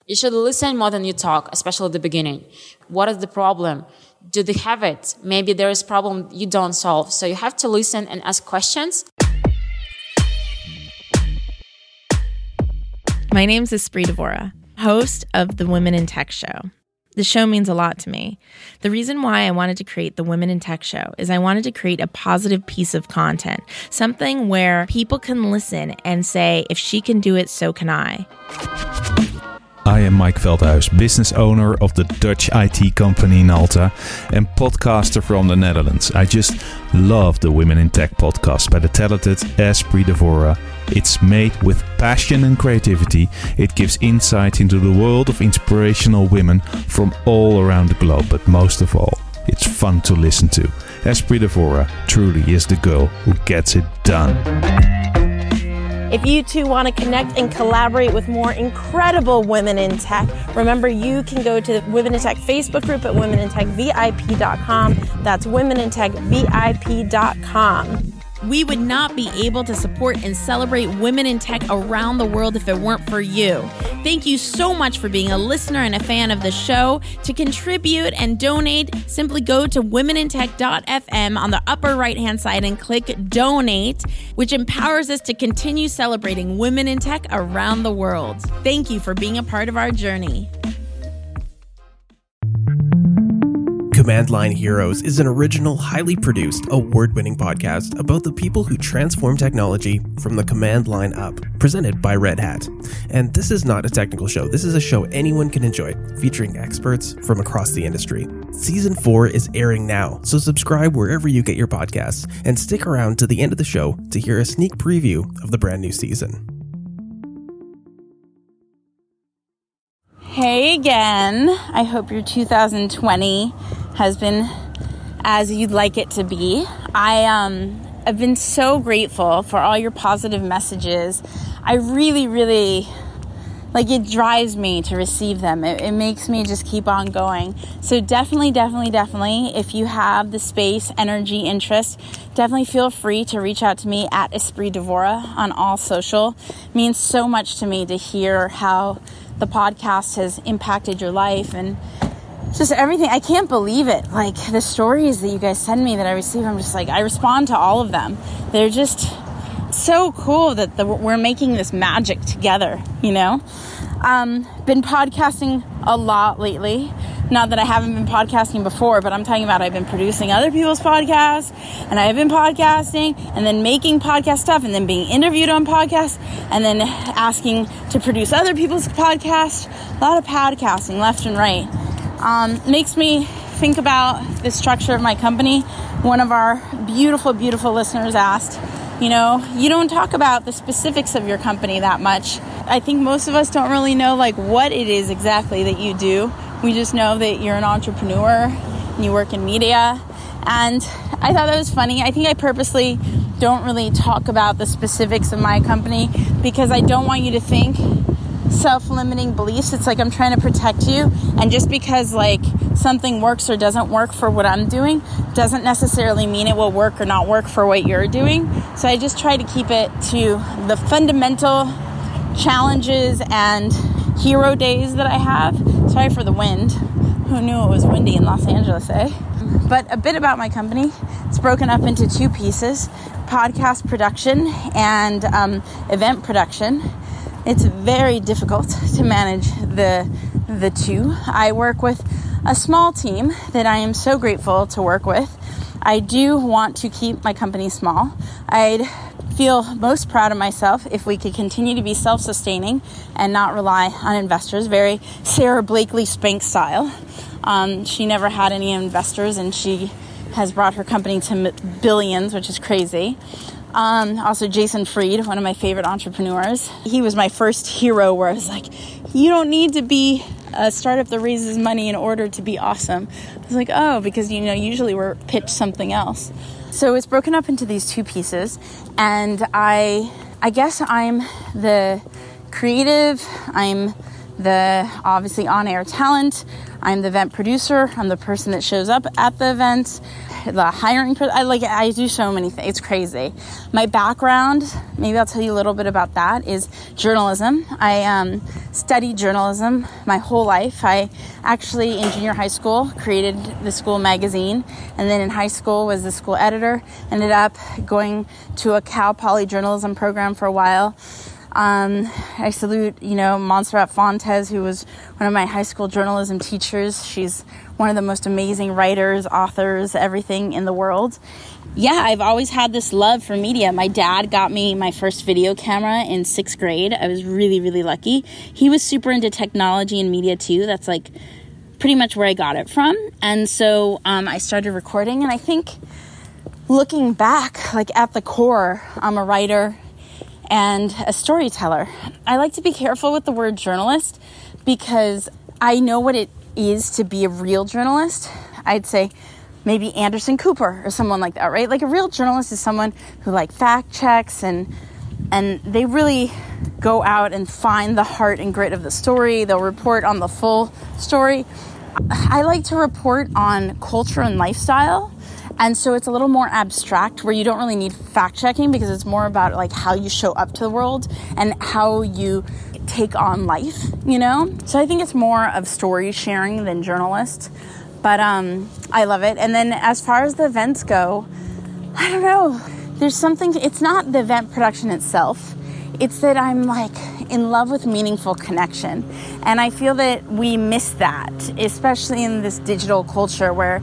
You should listen more than you talk, especially at the beginning. What is the problem? Do they have it? Maybe there is a problem you don't solve. So you have to listen and ask questions. My name's Espree Devora, host of the Women in Tech Show. The show means a lot to me. The reason why I wanted to create the Women in Tech Show is I wanted to create a positive piece of content, something where people can listen and say, if she can do it, so can I. I am Mike Veldhuis, business owner of the Dutch IT company Nalta and podcaster from the Netherlands. I just love the Women in Tech podcast by the talented Espree Devora. It's made with passion and creativity. It gives insight into the world of inspirational women from all around the globe, but most of all, it's fun to listen to. Espree Devora truly is the girl who gets it done. If you too want to connect and collaborate with more incredible women in tech, remember you can go to the Women in Tech Facebook group at womenintechvip.com. That's womenintechvip.com. We would not be able to support and celebrate women in tech around the world if it weren't for you. Thank you so much for being a listener and a fan of the show. To contribute and donate, simply go to womenintech.fm on the upper right-hand side and click Donate, which empowers us to continue celebrating women in tech around the world. Thank you for being a part of our journey. Command Line Heroes is an original, highly produced, award-winning podcast about the people who transform technology from the command line up, presented by Red Hat. And this is not a technical show. This is a show anyone can enjoy, featuring experts from across the industry. Season 4 is airing now, so subscribe wherever you get your podcasts, and stick around to the end of the show to hear a sneak preview of the brand new season. Hey again. I hope your 2020 has been as you'd like it to be. I've been so grateful for all your positive messages. I really, it drives me to receive them. It makes me just keep on going. So definitely, if you have the space, energy, interest, definitely feel free to reach out to me at Espree Devora on all social. It means so much to me to hear how the podcast has impacted your life and just everything. I can't believe it. Like the stories that you guys send me that I receive, I'm just like, I respond to all of them. They're just so cool that we're making this magic together, you know? Been podcasting a lot lately. Not that I haven't been podcasting before, but I'm talking about I've been producing other people's podcasts, and I've been podcasting, and then making podcast stuff, and then being interviewed on podcasts, and then asking to produce other people's podcasts. A lot of podcasting left and right. Makes me think about the structure of my company. One of our beautiful listeners asked, you don't talk about the specifics of your company that much. I think most of us don't really know what it is exactly that you do. We just know that you're an entrepreneur and you work in media. And I thought that was funny. I think I purposely don't really talk about the specifics of my company because I don't want you to think self-limiting beliefs. It's like I'm trying to protect you. And just because something works or doesn't work for what I'm doing doesn't necessarily mean it will work or not work for what you're doing. So I just try to keep it to the fundamental challenges and hero days that I have. Sorry for the wind. Who knew it was windy in Los Angeles, eh? But a bit about my company. It's broken up into two pieces: podcast production and event production. It's very difficult to manage the two. I work with a small team that I am so grateful to work with. I do want to keep my company small. I'd feel most proud of myself if we could continue to be self-sustaining and not rely on investors. Very Sarah Blakely Spank style. She never had any investors, and she has brought her company to billions, which is crazy. Also, Jason Fried, one of my favorite entrepreneurs. He was my first hero where I was like, you don't need to be a startup that raises money in order to be awesome. I was like, oh, because, usually we're pitched something else. So it's broken up into these two pieces, and I guess I'm the creative, I'm the obviously on-air talent. I'm the event producer. I'm the person that shows up at the event. The hiring, I do so many things. It's crazy. My background, maybe I'll tell you a little bit about that, is journalism. I studied journalism my whole life. I actually, in junior high school, created the school magazine, and then in high school was the school editor. Ended up going to a Cal Poly journalism program for a while. I salute, Montserrat Fontes, who was one of my high school journalism teachers. She's one of the most amazing writers, authors, everything in the world. Yeah, I've always had this love for media. My dad got me my first video camera in 6th grade. I was really, really lucky. He was super into technology and media too. That's like pretty much where I got it from. And so I started recording, and I think looking back, like at the core, I'm a writer and a storyteller. I like to be careful with the word journalist because I know what it is to be a real journalist. I'd say maybe Anderson Cooper or someone like that, right? Like a real journalist is someone who like fact checks and they really go out and find the heart and grit of the story. They'll report on the full story. I like to report on culture and lifestyle. And so it's a little more abstract where you don't really need fact checking because it's more about like how you show up to the world and how you take on life, So I think it's more of story sharing than journalist, but I love it. And then as far as the events go, I don't know. There's something, it's not the event production itself. It's that I'm like in love with meaningful connection. And I feel that we miss that, especially in this digital culture where,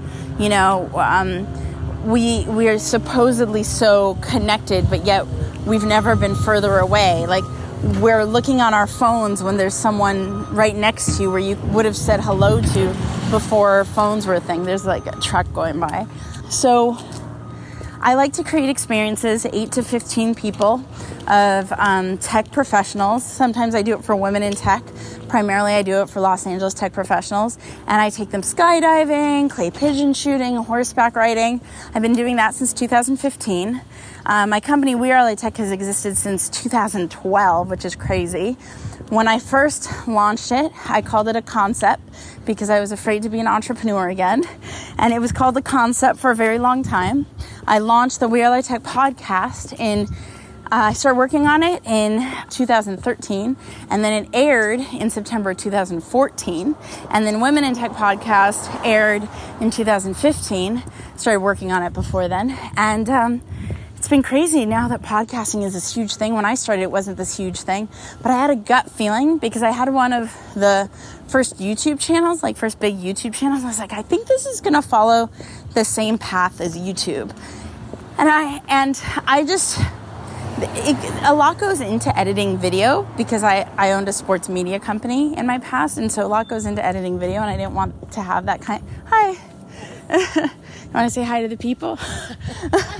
we are supposedly so connected, but yet we've never been further away. Like we're looking on our phones when there's someone right next to you where you would have said hello to before phones were a thing. There's like a truck going by. So I like to create experiences, 8 to 15 people of tech professionals. Sometimes I do it for women in tech. Primarily, I do it for Los Angeles tech professionals. And I take them skydiving, clay pigeon shooting, horseback riding. I've been doing that since 2015. My company, We Are LA Tech, has existed since 2012, which is crazy. When I first launched it, I called it a concept because I was afraid to be an entrepreneur again. And it was called The Concept for a very long time. I launched the We Are LA Tech podcast I started working on it in 2013, and then it aired in September 2014. And then Women in Tech podcast aired in 2015. Started working on it before then. And it's been crazy now that podcasting is this huge thing. When I started, it wasn't this huge thing. But I had a gut feeling because I had one of the first YouTube channels, like first big YouTube channels. I was like, I think this is going to follow the same path as YouTube. And I just... a lot goes into editing video because I owned a sports media company in my past, and so a lot goes into editing video, and I didn't want to have that kind. Hi, you want to say hi to the people? Hi,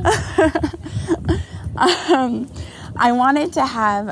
people. I wanted to have.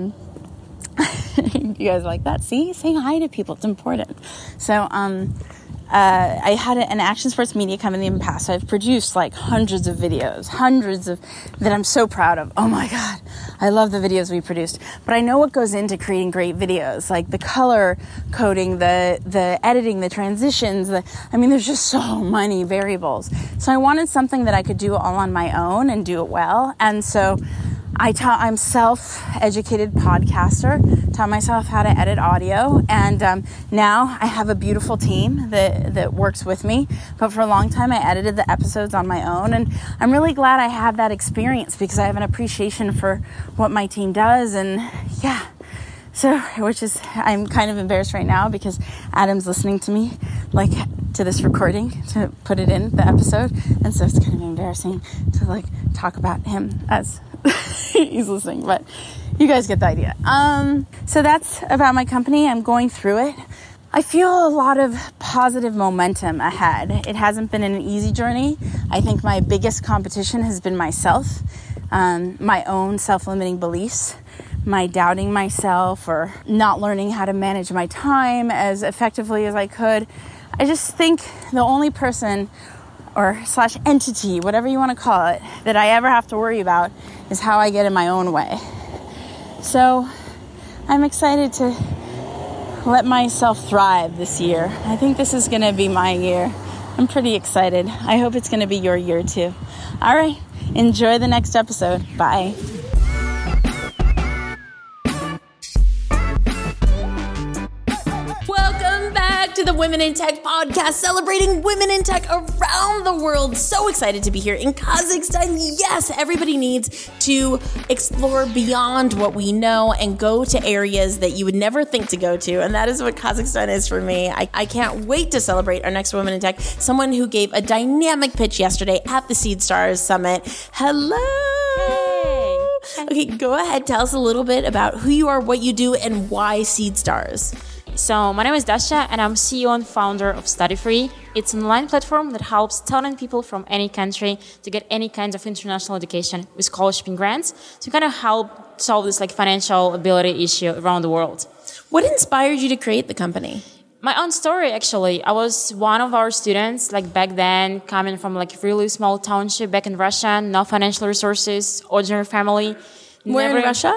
You guys like that? See, saying hi to people, it's important. So I had an action sports media company in the past. So I've produced like hundreds of videos, that I'm so proud of. Oh my God, I love the videos we produced. But I know what goes into creating great videos, like the color coding, the editing, the transitions. There's just so many variables. So I wanted something that I could do all on my own and do it well. And so I'm self-educated podcaster, taught myself how to edit audio, and now I have a beautiful team that works with me. But for a long time, I edited the episodes on my own, and I'm really glad I had that experience because I have an appreciation for what my team does, and yeah. So, I'm kind of embarrassed right now because Adam's listening to me, like, to this recording to put it in the episode, and so it's kind of embarrassing to, like, talk about him as he's listening, but you guys get the idea. So that's about my company. I'm going through it. I feel a lot of positive momentum ahead. It hasn't been an easy journey. I think my biggest competition has been myself, my own self-limiting beliefs, my doubting myself or not learning how to manage my time as effectively as I could. I just think the only person or / entity, whatever you want to call it, that I ever have to worry about is how I get in my own way. So I'm excited to let myself thrive this year. I think this is going to be my year. I'm pretty excited. I hope it's going to be your year too. All right. Enjoy the next episode. Bye. Welcome back to the Women in Tech podcast, celebrating women in tech around the world. So excited to be here in Kazakhstan. Yes, everybody needs to explore beyond what we know and go to areas that you would never think to go to. And that is what Kazakhstan is for me. I can't wait to celebrate our next Women in Tech. Someone who gave a dynamic pitch yesterday at the Seed Stars Summit. Hello. Hey. Okay, go ahead. Tell us a little bit about who you are, what you do, and why Seed Stars. So my name is Dasha and I'm CEO and founder of StudyFree. It's an online platform that helps talented people from any country to get any kind of international education with scholarship and grants to kind of help solve this like financial ability issue around the world. What inspired you to create the company? My own story, actually. I was one of our students, like back then, coming from like a really small township back in Russia, no financial resources, ordinary family. Where in Russia?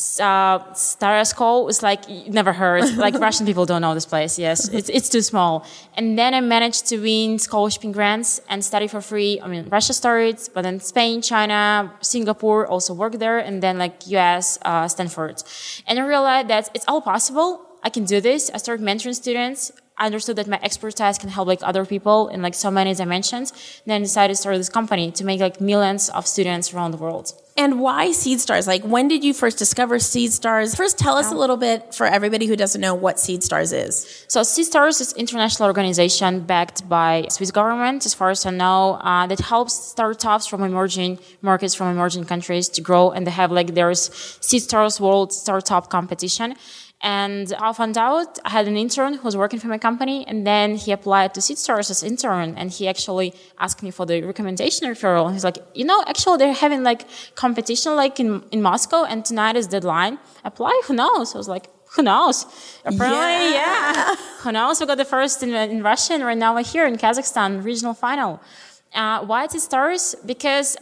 Staroskol was like, you never heard, like Russian people don't know this place. Yes, it's too small. And then I managed to win scholarship and grants and study for free. I mean, Russia started, but then Spain, China, Singapore, also worked there, and then like US, Stanford. And I realized that it's all possible. I can do this. I started mentoring students. I understood that my expertise can help like other people in like so many dimensions. Then I decided to start this company to make like millions of students around the world. And why Seed Stars? Like, when did you first discover Seed Stars? First, tell us a little bit for everybody who doesn't know what Seed Stars is. So Seed Stars is an international organization backed by Swiss government, as far as I know, that helps startups from emerging markets, from emerging countries to grow. And they have like, there's Seed Stars World Startup Competition. And I found out I had an intern who was working for my company, and then he applied to Seed Stars as intern, and he actually asked me for the recommendation referral. And he's like, actually they're having like competition like in Moscow, and tonight is deadline. Apply, who knows? I was like, who knows? Apparently, yeah. Who knows? We got the first in Russia, and right now we're here in Kazakhstan, regional final. Why Seed Stars? Because,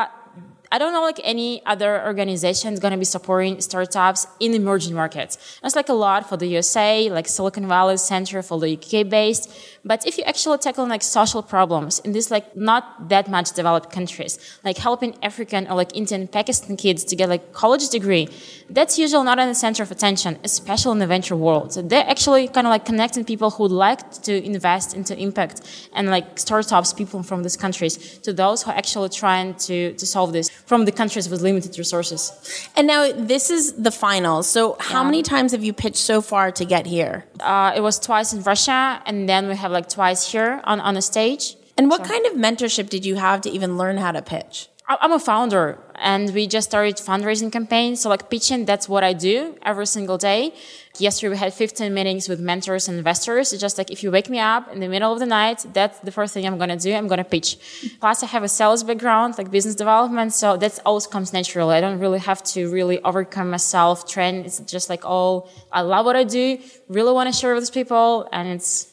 I don't know like any other organization is going to be supporting startups in emerging markets. There's like a lot for the USA, like Silicon Valley Center for the UK based. But if you actually tackle like social problems in these like not that much developed countries, like helping African or like Indian, Pakistan kids to get like college degree, that's usually not in the center of attention, especially in the venture world. So they're actually kind of like connecting people who would like to invest into impact and like startups, people from these countries, to those who are actually trying to solve this from the countries with limited resources. And now this is the finals. So how many times have you pitched so far to get here? It was twice in Russia, and then we have like twice here on a stage. And what kind of mentorship did you have to even learn how to pitch? I'm a founder, and we just started fundraising campaigns. So like pitching, that's what I do every single day. Yesterday we had 15 meetings with mentors and investors. It's just like if you wake me up in the middle of the night, that's the first thing I'm going to do. I'm going to pitch. Plus I have a sales background, like business development. So that always comes naturally. I don't really have to really overcome myself, train. It's just like, I love what I do, really want to share with people. And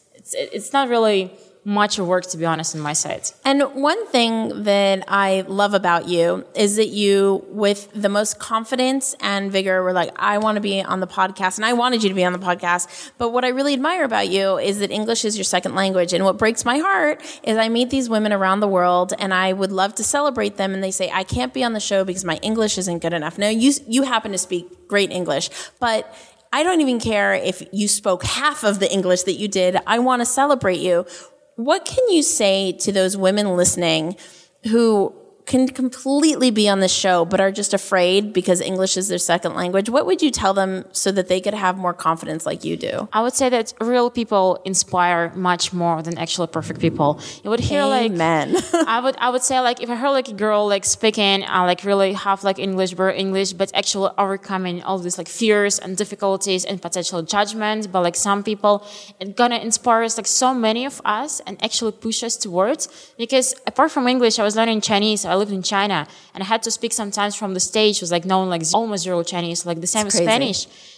it's not really much work, to be honest, on my side. And one thing that I love about you is that you, with the most confidence and vigor, were like, I want to be on the podcast, and I wanted you to be on the podcast. But what I really admire about you is that English is your second language. And what breaks my heart is I meet these women around the world, and I would love to celebrate them, and they say, I can't be on the show because my English isn't good enough. Now, you happen to speak great English, but I don't even care if you spoke half of the English that you did. I want to celebrate you. What can you say to those women listening who can completely be on the show but are just afraid because English is their second language? What would you tell them so that they could have more confidence like you do? I would say that real people inspire much more than actually perfect people. You would hear Amen. I would say like if I heard like a girl like speaking like really half like English, very English, but actually overcoming all these like fears and difficulties and potential judgment by like some people, it's gonna inspire us like so many of us and actually push us towards. Because apart from English, I was learning Chinese. I lived in China, and I had to speak sometimes from the stage. It was like knowing like almost zero Chinese, like the same as Spanish.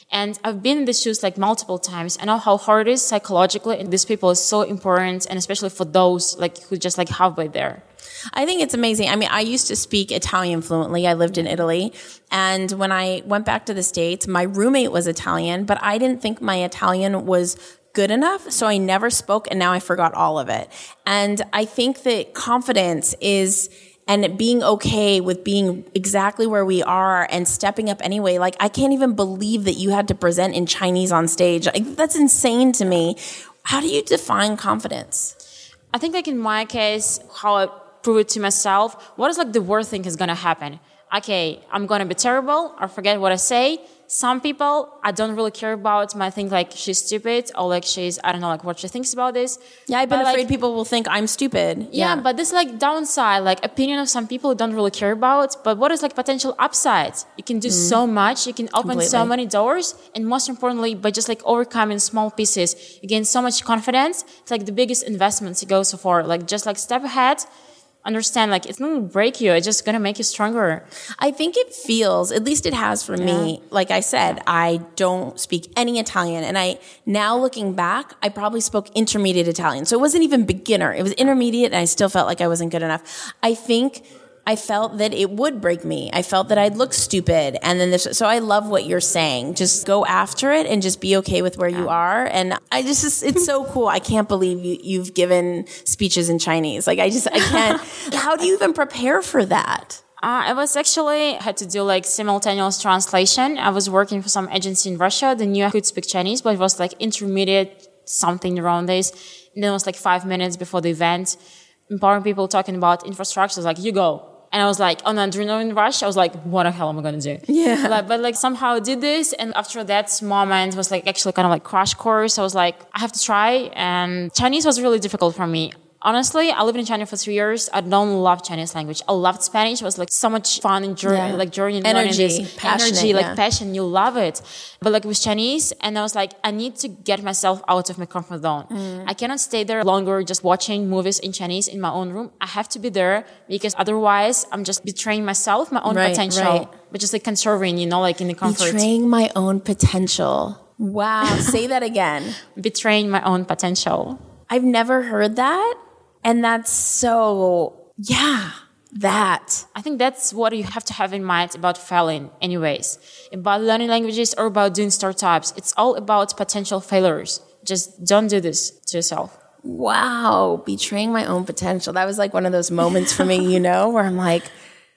And I've been in the shoes like multiple times. I know how hard it is psychologically, and these people is so important, and especially for those like who just like halfway there. I think it's amazing. I mean, I used to speak Italian fluently. I lived in Italy. And when I went back to the States, my roommate was Italian, but I didn't think my Italian was good enough. So I never spoke, and now I forgot all of it. And I think that confidence is, and being okay with being exactly where we are and stepping up anyway. Like, I can't even believe that you had to present in Chinese on stage. Like, that's insane to me. How do you define confidence? I think like in my case, how I prove it to myself, what is like the worst thing is going to happen? Okay, I'm going to be terrible or forget what I say. Some people I don't really care about might think like she's stupid or like she's, I don't know, like what she thinks about this. Yeah, I've been but afraid like, people will think I'm stupid. Yeah, but this like downside, like opinion of some people don't really care about. But what is like potential upside? You can do so much. You can open so many doors. And most importantly, by just like overcoming small pieces, you gain so much confidence. It's like the biggest investments you go so far. Like just like step ahead. Understand, like, it's not going to break you. It's just going to make you stronger. I think it feels, at least it has for me, like I said, I don't speak any Italian. And now looking back, I probably spoke intermediate Italian. So it wasn't even beginner. It was intermediate, and I still felt like I wasn't good enough. I felt that it would break me. I felt that I'd look stupid. And then so I love what you're saying. Just go after it and just be okay with where you are. And it's so cool. I can't believe you've given speeches in Chinese. Like, I can't. How do you even prepare for that? I had to do like simultaneous translation. I was working for some agency in Russia. They knew I could speak Chinese, but it was like intermediate something around this. And then it was like 5 minutes before the event. Empowering people talking about infrastructure. I was like, you go. And I was like, on an adrenaline rush, I was like, what the hell am I going to do? Yeah. But somehow I did this. And after that moment was like actually kind of like crash course. I was like, I have to try. And Chinese was really difficult for me. Honestly, I lived in China for 3 years. I don't love Chinese language. I loved Spanish. It was like so much fun and journey and learning this. Passion. You love it. But like with Chinese, and I was like, I need to get myself out of my comfort zone. I cannot stay there longer just watching movies in Chinese in my own room. I have to be there because otherwise I'm just betraying myself, my own potential. But just like conserving, like in the comfort. Betraying my own potential. Wow. Say that again. Betraying my own potential. I've never heard that. And that's so, that. I think that's what you have to have in mind about failing anyways. About learning languages or about doing startups. It's all about potential failures. Just don't do this to yourself. Wow. Betraying my own potential. That was like one of those moments for me, where I'm like,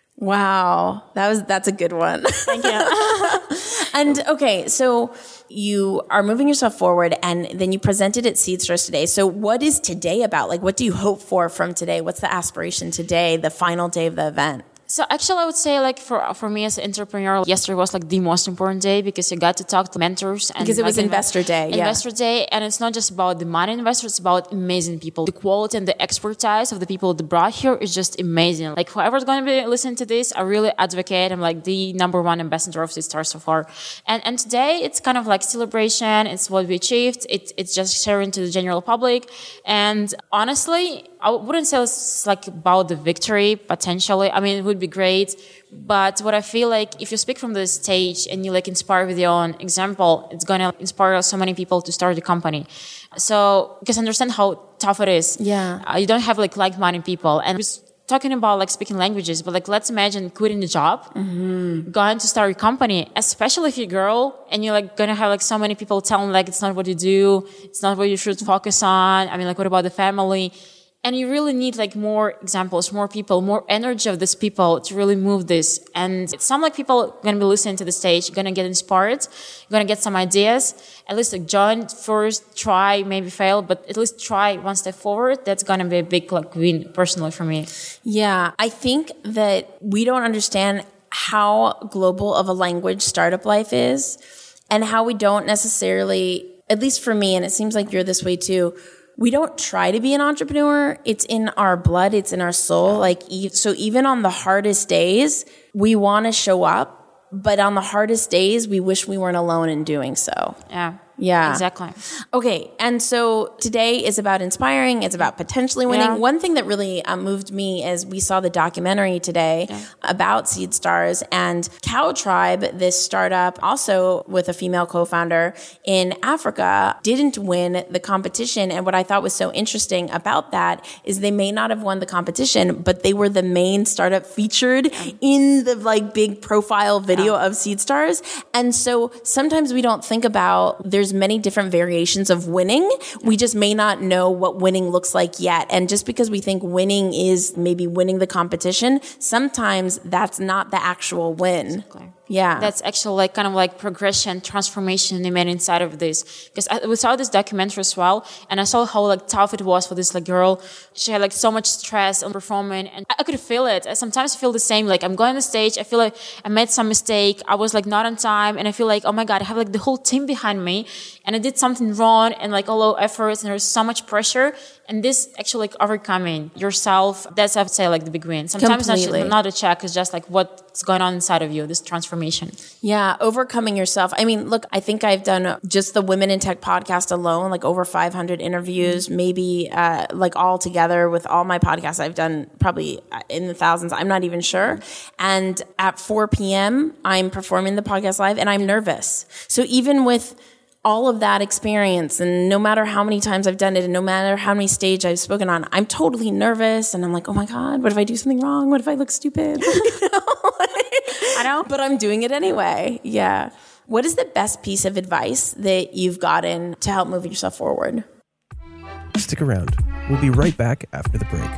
wow, that's a good one. Thank you. And okay, so you are moving yourself forward, and then you presented at Seedstars today. So what is today about? Like, what do you hope for from today? What's the aspiration today, the final day of the event? So actually, I would say like for me as an entrepreneur, yesterday was like the most important day because you got to talk to mentors. And because it was Investor Day. Investor Day. And it's not just about the money investors, it's about amazing people. The quality and the expertise of the people that brought here is just amazing. Like whoever's going to be listening to this, I really advocate. I'm like the #1 ambassador of Seedstars so far. And today it's kind of like celebration. It's what we achieved. It's just sharing to the general public. And honestly, I wouldn't say it's like about the victory potentially. I mean, it would be great. But what I feel like if you speak from the stage and you like inspire with your own example, it's going to inspire so many people to start a company. So, because understand how tough it is. Yeah. You don't have like-minded people. And talking about like speaking languages, but like let's imagine quitting the job, going to start a company, especially if you're a girl and you're like going to have like so many people telling like it's not what you do, it's not what you should focus on. I mean, like what about the family? And you really need like more examples, more people, more energy of these people to really move this. And it sounds like people are going to be listening to the stage, going to get inspired, going to get some ideas. At least like join first, try, maybe fail, but at least try one step forward. That's going to be a big like win personally for me. Yeah. I think that we don't understand how global of a language startup life is and how we don't necessarily, at least for me, and it seems like you're this way too, we don't try to be an entrepreneur. It's in our blood. It's in our soul. Like, so even on the hardest days, we want to show up, but on the hardest days, we wish we weren't alone in doing so. Yeah. Yeah. Exactly. Okay. And so today is about inspiring. It's about potentially winning. Yeah. One thing that really moved me is we saw the documentary today about SeedStars, and Cow Tribe, this startup also with a female co-founder in Africa, didn't win the competition. And what I thought was so interesting about that is they may not have won the competition, but they were the main startup featured in the like big profile video of SeedStars. And so sometimes we don't think about there's many different variations of winning. We just may not know what winning looks like yet. And just because we think winning is maybe winning the competition, sometimes that's not the actual win. Exactly. Yeah. That's actually like kind of like progression, transformation they made inside of this. Because we saw this documentary as well, and I saw how like tough it was for this like girl. She had like so much stress on performing, and I could feel it. I sometimes feel the same. Like I'm going on the stage, I feel like I made some mistake. I was like not on time, and I feel like, oh my God, I have like the whole team behind me, and I did something wrong, and like all our efforts, and there's so much pressure. And this actually like overcoming yourself, that's I would say like the big win. Sometimes not a check, it's just like what's going on inside of you, this transformation. Yeah, overcoming yourself. I mean, look, I think I've done just the Women in Tech podcast alone, like over 500 interviews, maybe like all together with all my podcasts I've done probably in the thousands. I'm not even sure. And at 4 p.m., I'm performing the podcast live and I'm nervous. So even with all of that experience, and no matter how many times I've done it and no matter how many stage I've spoken on, I'm totally nervous and I'm like, oh my God, what if I do something wrong? What if I look stupid? I know. But I'm doing it anyway. Yeah. What is the best piece of advice that you've gotten to help move yourself forward? Stick around. We'll be right back after the break.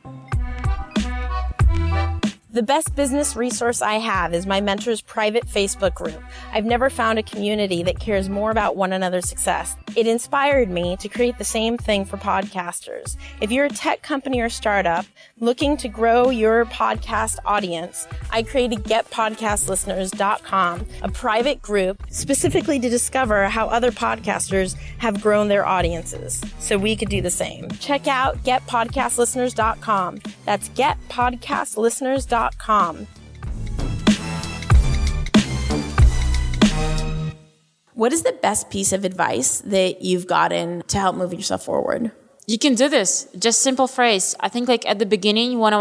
The best business resource I have is my mentor's private Facebook group. I've never found a community that cares more about one another's success. It inspired me to create the same thing for podcasters. If you're a tech company or startup looking to grow your podcast audience, I created GetPodcastListeners.com, a private group specifically to discover how other podcasters have grown their audiences, so we could do the same. Check out GetPodcastListeners.com. That's GetPodcastListeners.com. What is the best piece of advice that you've gotten to help move yourself forward? You can do this. Just simple phrase. I think like at the beginning when I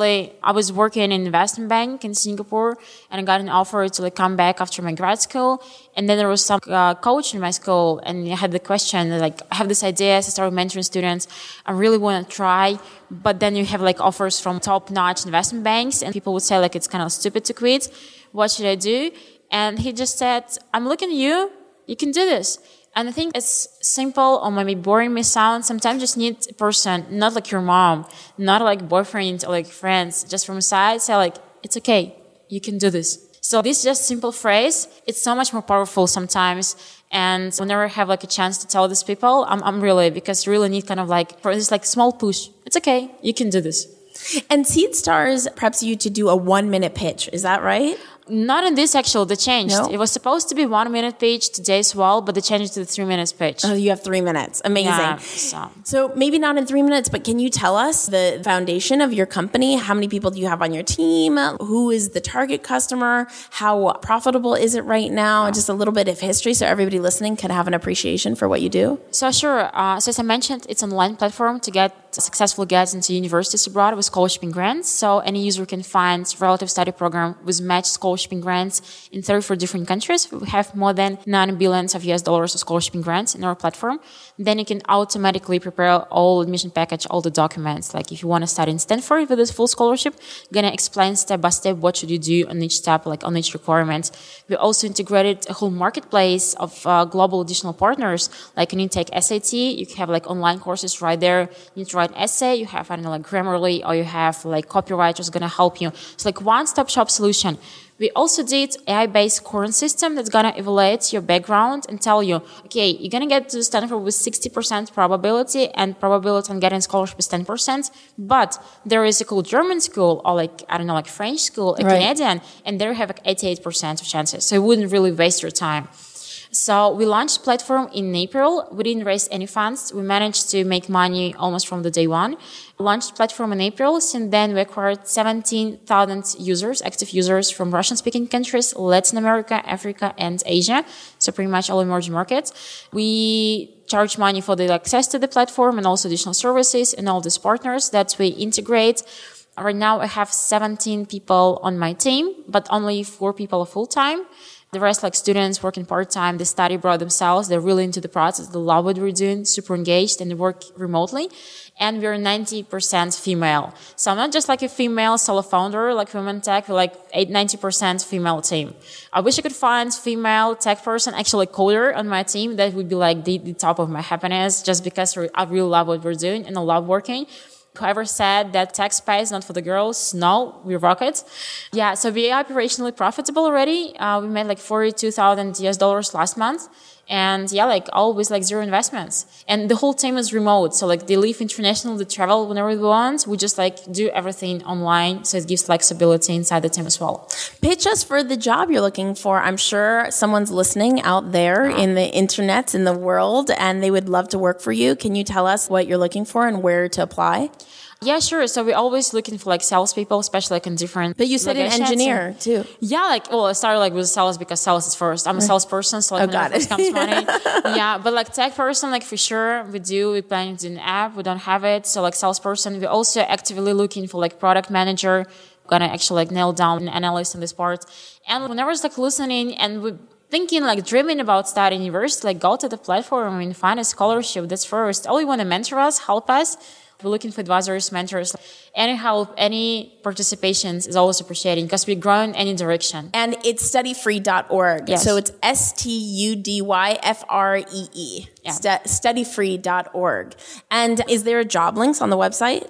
was working in investment bank in Singapore, and I got an offer to like come back after my grad school. And then there was some coach in my school, and I had the question like, I have this idea, I started mentoring students. I really want to try. But then you have like offers from top-notch investment banks, and people would say like, it's kind of stupid to quit. What should I do? And he just said, I'm looking at you. You can do this. And I think it's simple or maybe boring may sound. Sometimes you just need a person, not like your mom, not like boyfriend or like friends, just from the side, say like, it's okay. You can do this. So this just simple phrase, it's so much more powerful sometimes. And whenever I have like a chance to tell these people, I'm really, because you really need kind of like, for this like small push. It's okay. You can do this. And SeedStars preps you to do a 1-minute pitch. Is that right? Not in this actually, they changed. No? It was supposed to be 1 minute pitch today as well, but they changed it to the 3 minutes pitch. Oh, you have 3 minutes. Amazing. Yeah, so maybe not in 3 minutes, but can you tell us the foundation of your company? How many people do you have on your team? Who is the target customer? How profitable is it right now? Yeah. Just a little bit of history so everybody listening can have an appreciation for what you do. So sure. So as I mentioned, it's an online platform to get successful guests into universities abroad with scholarship and grants. So any user can find relative study program with matched scholarship and grants in 34 different countries. We have more than $9 billion of US dollars of scholarship and grants in our platform. Then you can automatically prepare all admission package, all the documents. Like if you want to study in Stanford with this full scholarship, I'm going to explain step by step what should you do on each step, like on each requirement. We also integrated a whole marketplace of global additional partners. Like you need to take SAT, you have like online courses right there. You need to write an essay, you have, I don't know, like Grammarly, or you have like copywriters going to help you. It's like one-stop shop solution. We also did AI-based scoring system that's going to evaluate your background and tell you, okay, you're going to get to Stanford with 60% probability, and probability on getting scholarship is 10%. But there is a cool German school, or like, I don't know, like French school, a Canadian, and there you have like 88% of chances. So you wouldn't really waste your time. So we launched platform in April. We didn't raise any funds. We managed to make money almost from the day one. Launched platform in April. Since then, we acquired 17,000 users, active users from Russian-speaking countries, Latin America, Africa, and Asia. So pretty much all emerging markets. We charge money for the access to the platform and also additional services and all these partners that we integrate. Right now, I have 17 people on my team, but only 4 people are full-time. The rest, like students working part-time, they study abroad themselves. They're really into the process. They love what we're doing, super engaged, and they work remotely. And we're 90% female. So I'm not just like a female solo founder, like Women Tech. We're like 90% female team. I wish I could find female tech person, actually coder on my team. That would be like the top of my happiness, just because I really love what we're doing and I love working. Whoever said that tech space is not for the girls, no, we rock it. Yeah, so we are operationally profitable already. We made like $42,000 last month. And yeah, like always like zero investments. And the whole team is remote. So like they live international, they travel whenever they want. We just like do everything online. So it gives flexibility inside the team as well. Pitch us for the job you're looking for. I'm sure someone's listening out there in the internet, in the world, and they would love to work for you. Can you tell us what you're looking for and where to apply? Yeah, sure. So we're always looking for like salespeople, especially like in different. But you said an engineer too. Yeah, like I started like with sales because sales is first. I'm a salesperson, so like when it comes to money. Yeah, but like tech person, like for sure we're planning to do an app. We don't have it, so like salesperson. We're also actively looking for like product manager. Gonna actually like nail down an analyst in this part. And whenever it's like listening and we thinking like dreaming about starting university, like go to the platform and find a scholarship. That's first. All you want to mentor us, help us. We're looking for advisors, mentors. Any help, any participations is always appreciated because we grow in any direction. And it's studyfree.org. Yes. So it's STUDYFREE. Yeah. Studyfree.org. And is there a job links on the website?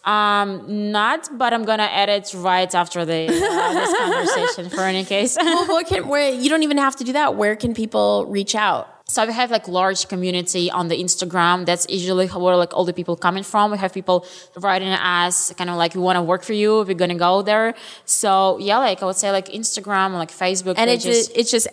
Not, but I'm gonna add it right after this conversation for any case. Well, where you don't even have to do that. Where can people reach out? So we have like large community on the Instagram. That's usually where like all the people coming from. We have people writing us kind of like, we want to work for you. We're going to go there. So yeah, like I would say like Instagram, like Facebook. And pages. it's just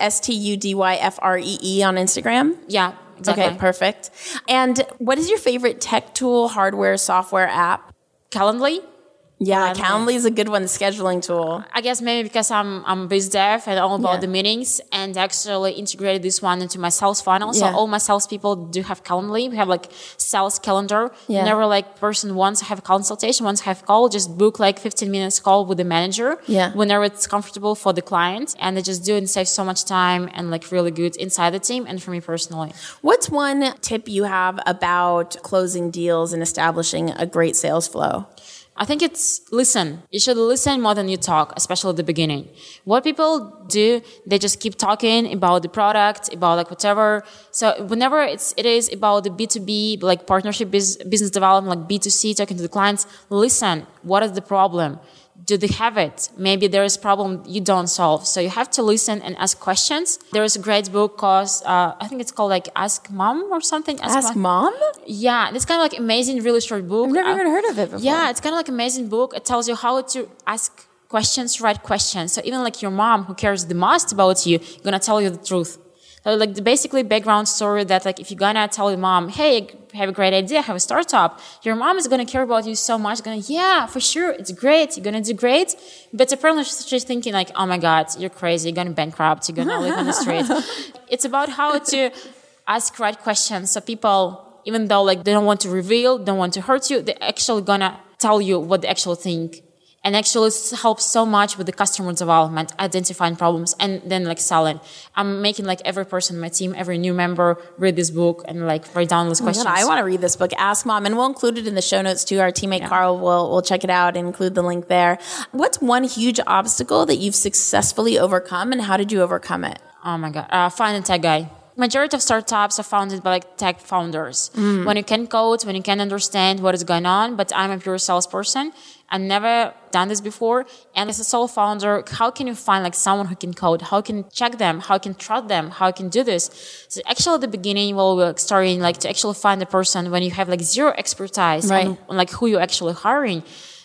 STUDYFREE on Instagram? Yeah, exactly. Okay, perfect. And what is your favorite tech tool, hardware, software app? Calendly. Yeah, Calendly is a good one, the scheduling tool. I guess maybe because I'm biz dev and all about the meetings, and actually integrated this one into my sales funnel. So all my salespeople do have Calendly. We have like sales calendar. Yeah. Whenever like person wants to have a consultation, wants to have a call, just book like 15 minutes call with the manager. Yeah. Whenever it's comfortable for the client, and they just do it and save so much time and like really good inside the team and for me personally. What's one tip you have about closing deals and establishing a great sales flow? I think it's listen. You should listen more than you talk, especially at the beginning. What people do, they just keep talking about the product, about like whatever. So whenever it is about the B2B, like partnership business development, like B2C, talking to the clients, listen, what is the problem? Do they have it? Maybe there is a problem you don't solve. So you have to listen and ask questions. There is a great book called, I think it's called like Ask Mom or something. Ask Mom? Yeah. It's kind of like amazing, really short book. I've never even heard of it before. Yeah. It's kind of like amazing book. It tells you how to ask questions, right questions. So even like your mom who cares the most about you, gonna tell you the truth. So like the basically background story that like if you're gonna tell your mom, hey, I have a great idea, I have a startup, your mom is gonna care about you so much, gonna, yeah, for sure, it's great, you're gonna do great. But apparently she's thinking like, oh my God, you're crazy, you're gonna bankrupt, you're gonna live on the street. It's about how to ask right questions. So people, even though like they don't want to reveal, don't want to hurt you, they're actually gonna tell you what they actually think. And actually helps so much with the customer development, identifying problems, and then like selling. I'm making like every person in my team, every new member read this book and like write down those questions. God, I want to read this book, Ask Mom, and we'll include it in the show notes too. Our teammate Carl will check it out and include the link there. What's one huge obstacle that you've successfully overcome, and how did you overcome it? Oh my God, find a tech guy. Majority of startups are founded by like tech founders. When you can code, when you can understand what is going on, but I'm a pure salesperson. I've never done this before. And as a sole founder, how can you find like someone who can code? How can check them? How can trust them? How can do this? So actually at the beginning, we're starting like to actually find a person when you have like zero expertise on like who you're actually hiring.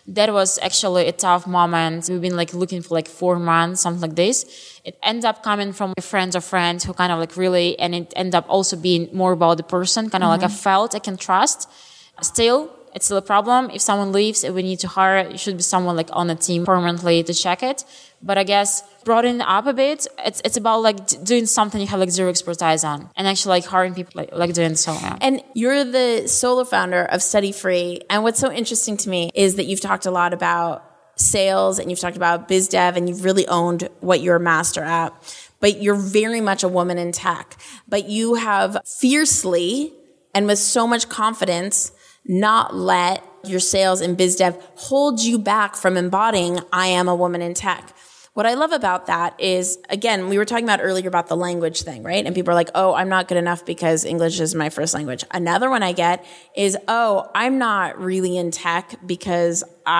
That was actually a tough moment. We've been like looking for like 4 months, something like this. It ended up coming from friends of friends who kind of like really, and it ended up also being more about the person, kind of like I felt I can trust. Still, it's still a problem. If someone leaves and we need to hire, it should be someone like on the team permanently to check it. But I guess broadening up a bit, it's about like doing something you have like zero expertise on and actually like hiring people like doing so. Yeah. And you're the solo founder of Study Free. And what's so interesting to me is that you've talked a lot about sales and you've talked about biz dev and you've really owned what you're a master at. But you're very much a woman in tech. But you have fiercely and with so much confidence not let your sales and biz dev hold you back from embodying I am a woman in tech. What I love about that is, again, we were talking about earlier about the language thing, right? And people are like, oh, I'm not good enough because English is my first language. Another one I get is, oh, I'm not really in tech because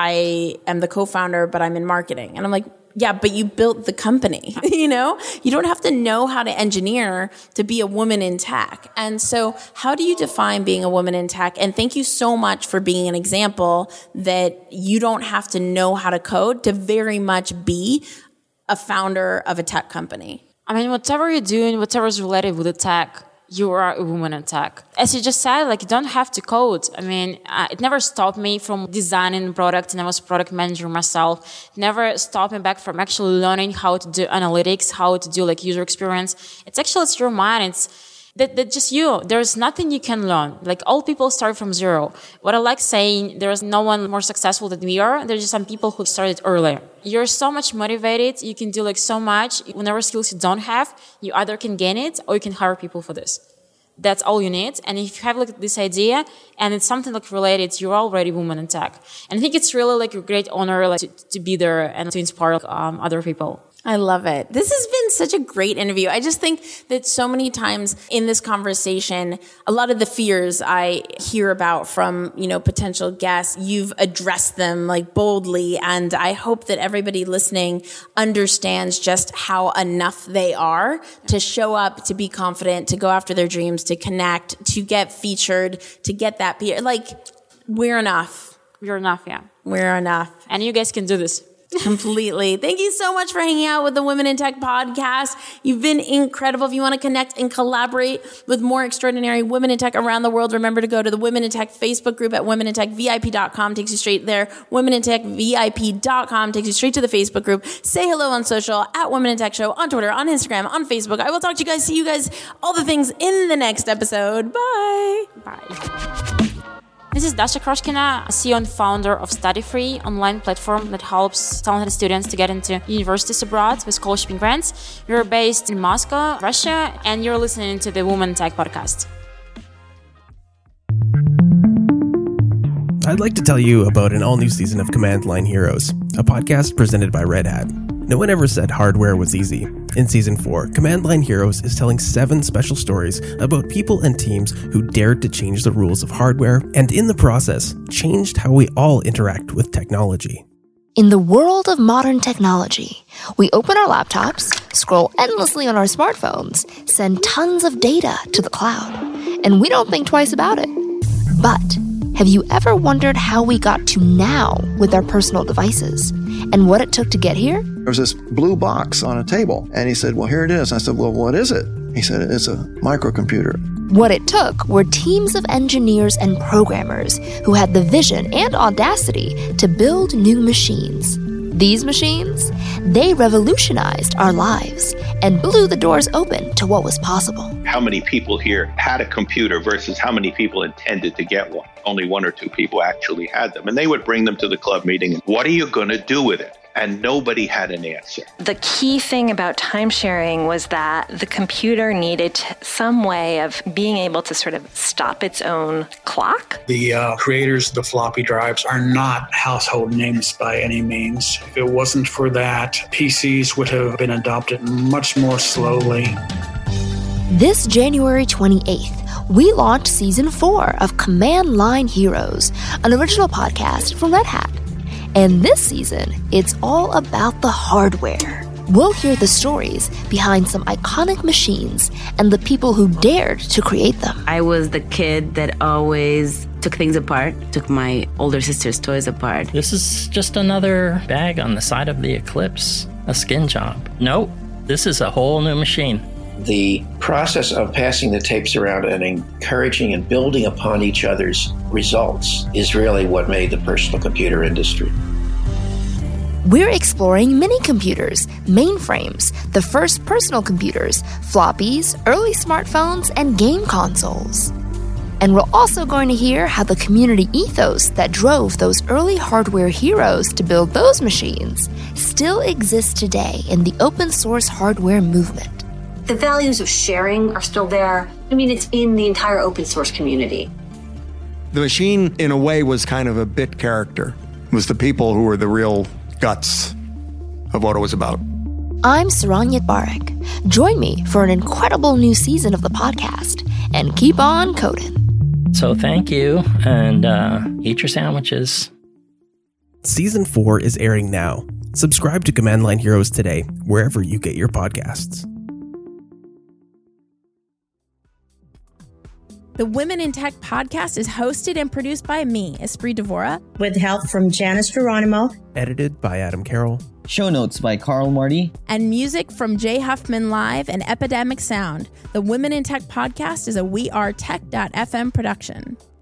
I am the co-founder, but I'm in marketing. And I'm like, yeah, but you built the company, you know? You don't have to know how to engineer to be a woman in tech. And so how do you define being a woman in tech? And thank you so much for being an example that you don't have to know how to code to very much be a founder of a tech company. I mean, whatever you're doing, whatever is related with the tech, you are a woman in tech. As you just said, like, you don't have to code. I mean, it never stopped me from designing product, and I was product manager myself. It never stopped me back from actually learning how to do analytics, how to do like user experience. It's your mind. It's that just you. There's nothing you can learn. Like, all people start from zero. What I like saying, there's no one more successful than we are. There's just some people who started earlier. You're so much motivated. You can do like so much. Whenever skills you don't have, you either can gain it or you can hire people for this. That's all you need. And if you have like this idea and it's something like related, you're already woman in tech. And I think it's really like a great honor like to be there and to inspire other people. I love it. This has been such a great interview. I just think that so many times in this conversation, a lot of the fears I hear about from, potential guests, you've addressed them like boldly. And I hope that everybody listening understands just how enough they are to show up, to be confident, to go after their dreams, to connect, to get featured, to get that peer. Like, we're enough. You're enough, yeah. We're enough. And you guys can do this. Completely. Thank you so much for hanging out with the Women in Tech podcast. You've been incredible. If you want to connect and collaborate with more extraordinary women in tech around the world, remember to go to the Women in Tech Facebook group at womenintechvip.com. Takes you straight there. Womenintechvip.com takes you straight to the Facebook group. Say hello on social at Women in Tech Show on Twitter, on Instagram, on Facebook. I will talk to you guys. See you guys, all the things in the next episode. Bye. Bye. This is Dasha Kroshkina, CEO and founder of Study Free, online platform that helps talented students to get into universities abroad with scholarship and grants. We're based in Moscow, Russia, and you're listening to the Women Tech podcast. I'd like to tell you about an all-new season of Command Line Heroes, a podcast presented by Red Hat. No one ever said hardware was easy. In Season 4, Command Line Heroes is telling 7 special stories about people and teams who dared to change the rules of hardware and, in the process, changed how we all interact with technology. In the world of modern technology, we open our laptops, scroll endlessly on our smartphones, send tons of data to the cloud, and we don't think twice about it. But have you ever wondered how we got to now with our personal devices and what it took to get here? There was this blue box on a table, and he said, well, here it is. I said, well, what is it? He said, it's a microcomputer. What it took were teams of engineers and programmers who had the vision and audacity to build new machines. These machines, they revolutionized our lives and blew the doors open to what was possible. How many people here had a computer versus how many people intended to get one? Only 1 or 2 people actually had them. And they would bring them to the club meeting. And what are you going to do with it? And nobody had an answer. The key thing about time sharing was that the computer needed some way of being able to sort of stop its own clock. The creators of the floppy drives are not household names by any means. If it wasn't for that, PCs would have been adopted much more slowly. This January 28th, we launched Season 4 of Command Line Heroes, an original podcast from Red Hat. And this season, it's all about the hardware. We'll hear the stories behind some iconic machines and the people who dared to create them. I was the kid that always took things apart, took my older sister's toys apart. This is just another bag on the side of the Eclipse, a skin job. Nope, this is a whole new machine. The process of passing the tapes around and encouraging and building upon each other's results is really what made the personal computer industry. We're exploring mini-computers, mainframes, the first personal computers, floppies, early smartphones, and game consoles. And we're also going to hear how the community ethos that drove those early hardware heroes to build those machines still exists today in the open source hardware movement. The values of sharing are still there. I mean, it's in the entire open source community. The machine, in a way, was kind of a bit character. It was the people who were the real guts of what it was about. I'm Saranyat Barak. Join me for an incredible new season of the podcast, and keep on coding. So thank you, and eat your sandwiches. Season 4 is airing now. Subscribe to Command Line Heroes today, wherever you get your podcasts. The Women in Tech podcast is hosted and produced by me, Esprit Devora, with help from Janice Geronimo. Edited by Adam Carroll. Show notes by Carl Marty. And music from Jay Huffman Live and Epidemic Sound. The Women in Tech podcast is a WeAreTech.fm production.